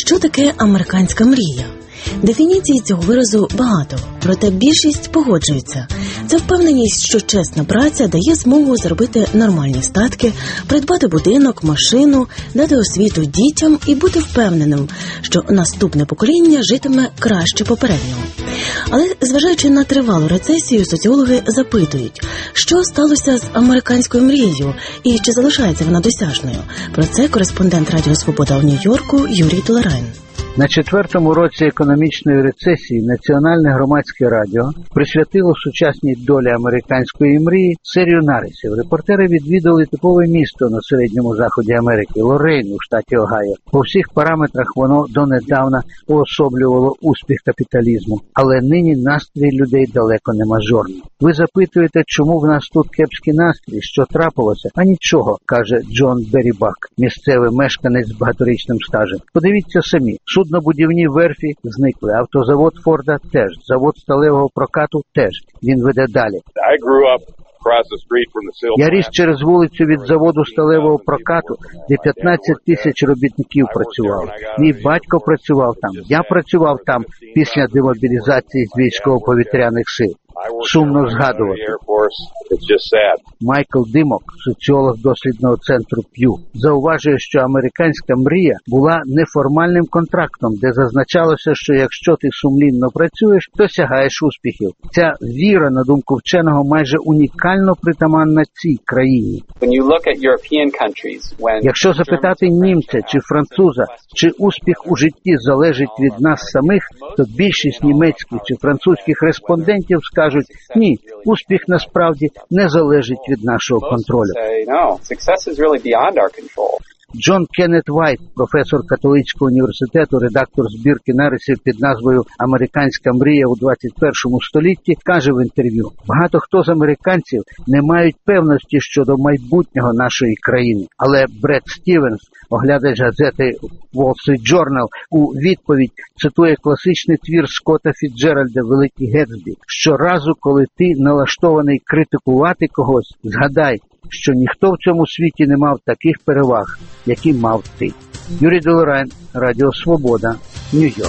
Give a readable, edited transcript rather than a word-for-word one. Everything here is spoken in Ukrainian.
Що таке американська мрія? Дефініцій цього виразу багато, проте більшість погоджується. Це впевненість, що чесна праця дає змогу заробити нормальні статки, придбати будинок, машину, дати освіту дітям і бути впевненим, що наступне покоління житиме краще попереднього. Але, зважаючи на тривалу рецесію, соціологи запитують, що сталося з американською мрією і чи залишається вона досяжною. Про це кореспондент Радіо Свобода у Нью-Йорку Юрій Долорайн. На 4-му році економічної рецесії Національне громадське радіо присвятило сучасній долі американської мрії серію нарисів. Репортери відвідали типове місто на середньому заході Америки – Лорейн у штаті Огайо. По всіх параметрах воно донедавна уособлювало успіх капіталізму, але нині настрій людей далеко не мажорний. Ви запитуєте, чому в нас тут кепський настрій, що трапилося? А нічого, каже Джон Берібак, місцевий мешканець з багаторічним стажем. Подивіться самі. Суднобудівні верфі зникли, автозавод Форда теж, завод сталевого прокату теж. Він веде далі. Я ріс через вулицю від заводу сталевого прокату, де 15 тисяч робітників працювали. Мій батько працював там, я працював там після демобілізації з військово-повітряних сил. Сумно згадувати. Майкл Димок, соціолог дослідного центру П'ю, зауважує, що американська мрія була неформальним контрактом, де зазначалося, що якщо ти сумлінно працюєш, то сягаєш успіхів. Ця віра, на думку вченого, майже унікально притаманна цій країні. Якщо запитати німця чи француза, чи успіх у житті залежить від нас самих, то більшість німецьких чи французьких респондентів скажуть: ні, успіх насправді не залежить від нашого контролю. Джон Кеннет Вайт, професор католицького університету, редактор збірки нарисів під назвою «Американська мрія у 21 столітті», каже в інтерв'ю: багато хто з американців не мають певності щодо майбутнього нашої країни. Але Бред Стівенс, оглядач газети Wall Street Journal, у відповідь цитує класичний твір Скотта Фіцджеральда «Великий Гетсбі». Щоразу, коли ти налаштований критикувати когось, згадай, що ніхто в цьому світі не мав таких переваг, які мав ти. Юрій Долорайн, Радіо Свобода, Нью-Йорк.